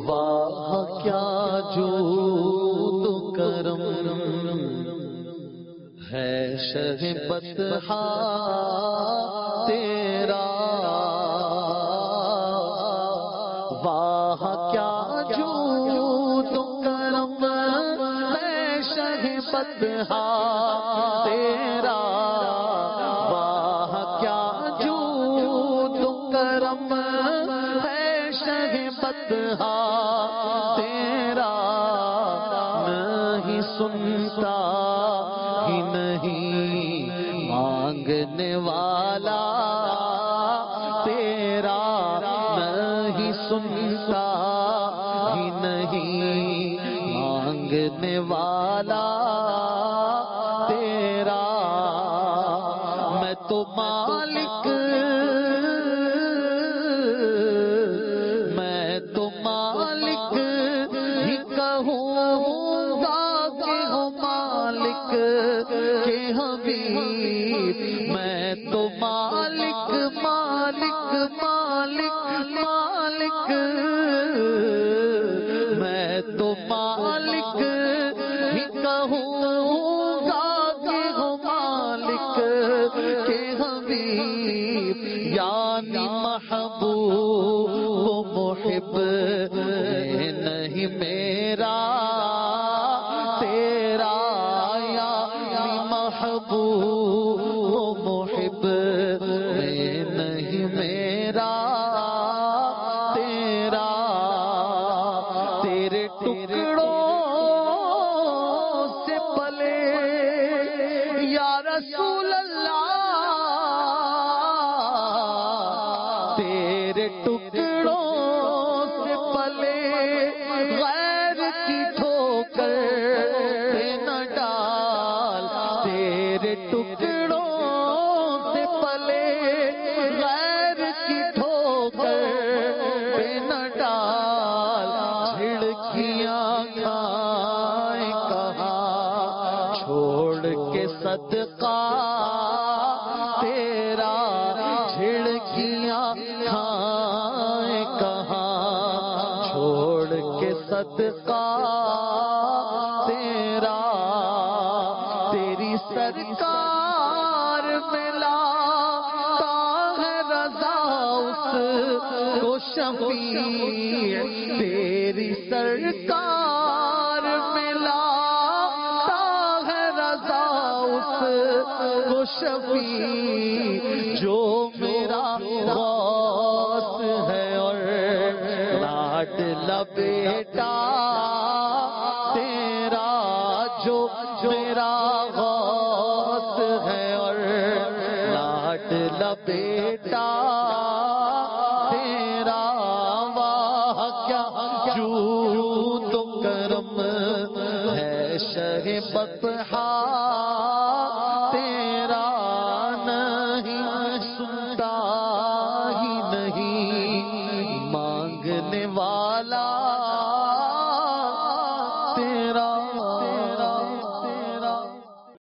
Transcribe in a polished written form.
واہ کیا جود و کرم ہے شہ بطحا تیرا، واہ کیا جود و کرم ہے شہ بطحا تیرا، واہ کیا جود و کرم ہے شہ بطحا تیرا، نہیں سنتا ہی نہیں مانگنے والا تیرا، نہیں سنتا ہی نہیں مانگنے والا تیرا، میں تو مالک ہی کہوں گا کہ ہو مالک کے حبیب، میں تو مالک مالک مالک مالک، میں تو مالک ہی کہوں گا کہ ہو مالک کے حبیب، یعنی محبوب و محب نہیں میرا تیرا، یعنی محبوب و محب نہیں میرا تیرا، تیرے ٹکڑوں سے پلے یا رسول اللہ، تیرے ٹکڑوں سے پلے غیر کی ٹھوکر پہ نہ ڈال، تیرے ٹکڑوں سے پلے غیر کی ٹھوکر پہ نہ ڈال، جھڑکیاں کھائیں کہاں چھوڑ کے صدقہ تیرا، جھڑکیاں کھائیں کہاں چھوڑ کے صدقہ تیرا، تیری سرکار میں لاتا ہے رضا اس کو شفیع، تیری سرکار میں لاتا ہے رضا اس کو شفیع، جو میرا غوث ہے اور لاڈلا بیٹا تیرا، جو میرا غوث ہے اور لاڈلا بیٹا تیرا، واہ کیا جود و کرم ہے شہ بطحا